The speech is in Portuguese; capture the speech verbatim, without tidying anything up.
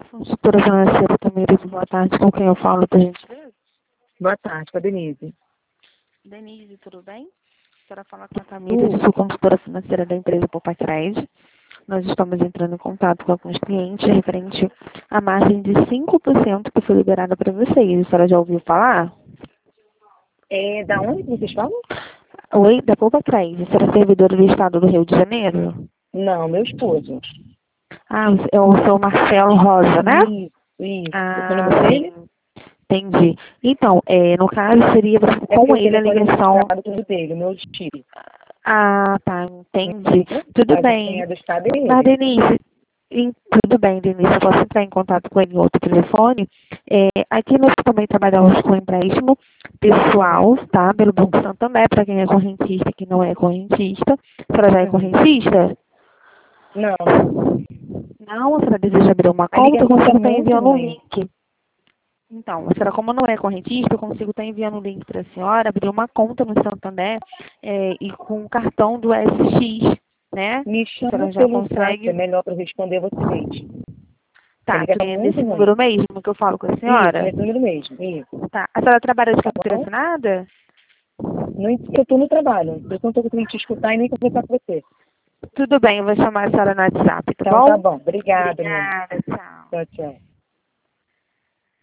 Consultora financeira Tamires, boa tarde. Com quem eu falo, por gentileza? Boa tarde, com a Denise. Denise, tudo bem? A senhora fala com a Tamires, eu sou consultora financeira da empresa Poupa Crédito. Nós estamos entrando em contato com alguns clientes referente à margem de cinco por cento que foi liberada para vocês. A senhora já ouviu falar? É, da onde que vocês falam? Oi, da Poupa Crédito. A senhora é servidora do estado do Rio de Janeiro? Não, meu esposo. Ah, é o seu Marcelo Rosa, né? Isso, isso. Esse é o Ah, número dele? sim. Entendi. Então, é, no caso, seria É porque com o ele a telefone ligação. registrado tudo dele, o meu Chile. Ah, tá, entendi. Tudo Mas quem bem. é do estado é Mas, ele. Denise, em- tudo bem, Denise, eu posso entrar em contato com ele em outro telefone. É, aqui nós também trabalhamos com empréstimo pessoal, tá? Pelo Banco Santander, para quem é correntista e quem não é correntista. A senhora já é Uhum. correntista? Não, não. Não, a senhora deseja abrir uma A conta, eu ligação tá consigo estar muito enviando o ruim. link. Então, a senhora, como não é correntista, eu consigo estar enviando o link para a senhora, abrir uma conta no Santander é, e com o cartão do S X, né? Me A chama senhora já pelo zap, é consegue. melhor para eu responder vocês. A Tá, tudo ligação bem, tá é muito desse ruim. número mesmo que eu falo com a Isso, senhora? nesse número mesmo. Isso. Tá. A senhora trabalha de Tá carteira bom? assinada? Não, eu tô no trabalho. Eu não tô conseguindo te escutar e nem conversar com você. Tudo bem, eu vou chamar a senhora no WhatsApp, tá Então tá bom? bom. Obrigada, minha amor. Obrigada, tchau. Tchau, tchau.